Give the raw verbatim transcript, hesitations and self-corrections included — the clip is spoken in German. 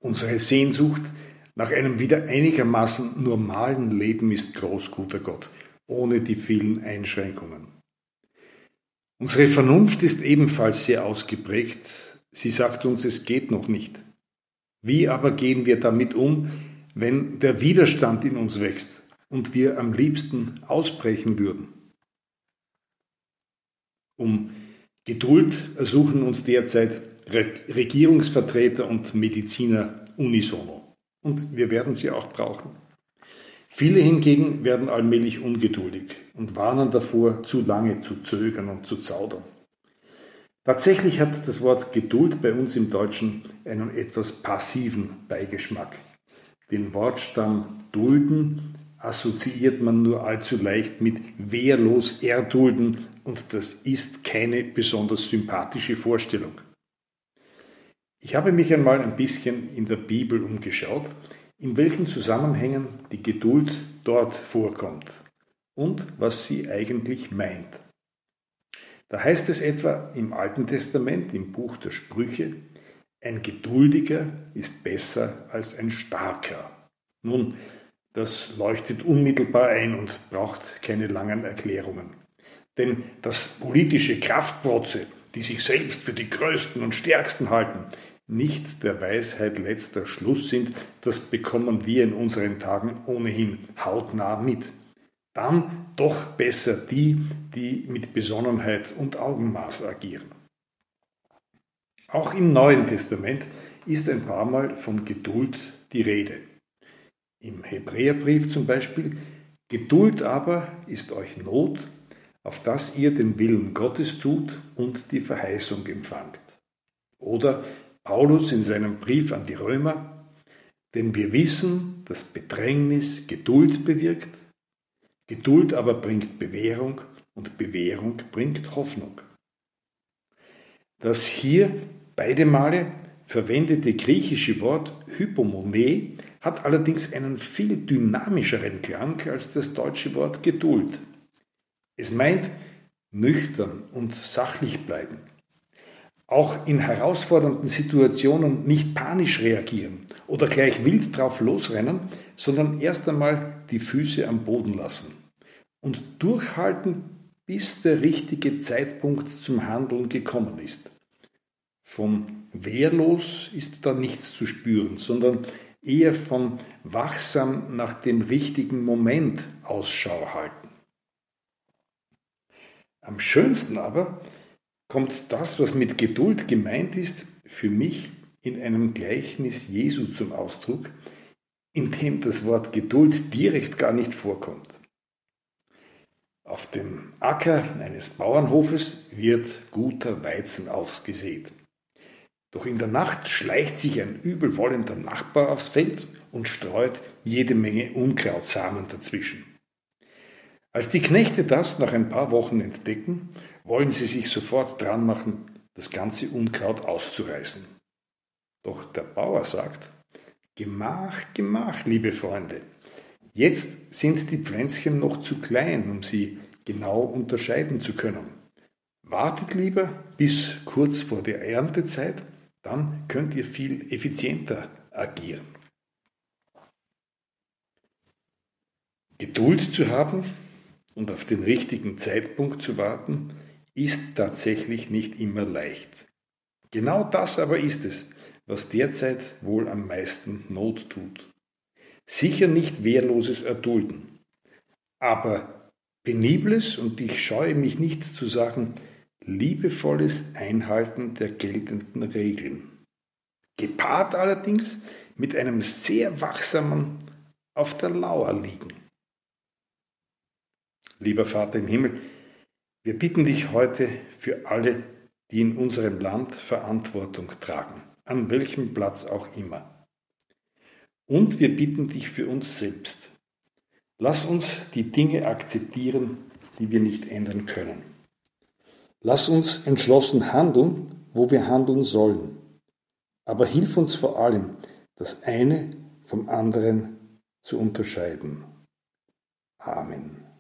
Unsere Sehnsucht nach einem wieder einigermaßen normalen Leben ist groß, guter Gott, ohne die vielen Einschränkungen. Unsere Vernunft ist ebenfalls sehr ausgeprägt. Sie sagt uns, es geht noch nicht. Wie aber gehen wir damit um, wenn der Widerstand in uns wächst und wir am liebsten ausbrechen würden? Um Geduld ersuchen uns derzeit Regierungsvertreter und Mediziner unisono. Und wir werden sie auch brauchen. Viele hingegen werden allmählich ungeduldig und warnen davor, zu lange zu zögern und zu zaudern. Tatsächlich hat das Wort Geduld bei uns im Deutschen einen etwas passiven Beigeschmack. Den Wortstamm dulden assoziiert man nur allzu leicht mit wehrlos erdulden und das ist keine besonders sympathische Vorstellung. Ich habe mich einmal ein bisschen in der Bibel umgeschaut, in welchen Zusammenhängen die Geduld dort vorkommt und was sie eigentlich meint. Da heißt es etwa im Alten Testament, im Buch der Sprüche, ein Geduldiger ist besser als ein Starker. Nun, das leuchtet unmittelbar ein und braucht keine langen Erklärungen. Denn dass politische Kraftprotze, die sich selbst für die Größten und Stärksten halten, nicht der Weisheit letzter Schluss sind, das bekommen wir in unseren Tagen ohnehin hautnah mit. Dann doch besser die, die mit Besonnenheit und Augenmaß agieren. Auch im Neuen Testament ist ein paar Mal von Geduld die Rede. Im Hebräerbrief zum Beispiel: Geduld aber ist euch Not, auf dass ihr den Willen Gottes tut und die Verheißung empfangt. Oder Paulus in seinem Brief an die Römer: Denn wir wissen, dass Bedrängnis Geduld bewirkt, Geduld aber bringt Bewährung und Bewährung bringt Hoffnung. Das hier beide Male verwendete griechische Wort Hypomone hat allerdings einen viel dynamischeren Klang als das deutsche Wort Geduld. Es meint nüchtern und sachlich bleiben. Auch in herausfordernden Situationen nicht panisch reagieren oder gleich wild drauf losrennen, sondern erst einmal die Füße am Boden lassen und durchhalten, bis der richtige Zeitpunkt zum Handeln gekommen ist. Von wehrlos ist da nichts zu spüren, sondern eher von wachsam nach dem richtigen Moment Ausschau halten. Am schönsten aber kommt das, was mit Geduld gemeint ist, für mich in einem Gleichnis Jesu zum Ausdruck, in dem das Wort Geduld direkt gar nicht vorkommt. Auf dem Acker eines Bauernhofes wird guter Weizen ausgesät. Doch in der Nacht schleicht sich ein übelwollender Nachbar aufs Feld und streut jede Menge Unkrautsamen dazwischen. Als die Knechte das nach ein paar Wochen entdecken, wollen sie sich sofort dran machen, das ganze Unkraut auszureißen. Doch der Bauer sagt: Gemach, Gemach, liebe Freunde, jetzt sind die Pflänzchen noch zu klein, um sie genau unterscheiden zu können. Wartet lieber bis kurz vor der Erntezeit, dann könnt ihr viel effizienter agieren. Geduld zu haben und auf den richtigen Zeitpunkt zu warten, ist tatsächlich nicht immer leicht. Genau das aber ist es, was derzeit wohl am meisten Not tut. Sicher nicht wehrloses Erdulden, aber penibles, und ich scheue mich nicht zu sagen, liebevolles Einhalten der geltenden Regeln. Gepaart allerdings mit einem sehr wachsamen auf der Lauer liegen. Lieber Vater im Himmel, wir bitten dich heute für alle, die in unserem Land Verantwortung tragen, an welchem Platz auch immer. Und wir bitten dich für uns selbst. Lass uns die Dinge akzeptieren, die wir nicht ändern können. Lass uns entschlossen handeln, wo wir handeln sollen. Aber hilf uns vor allem, das eine vom anderen zu unterscheiden. Amen.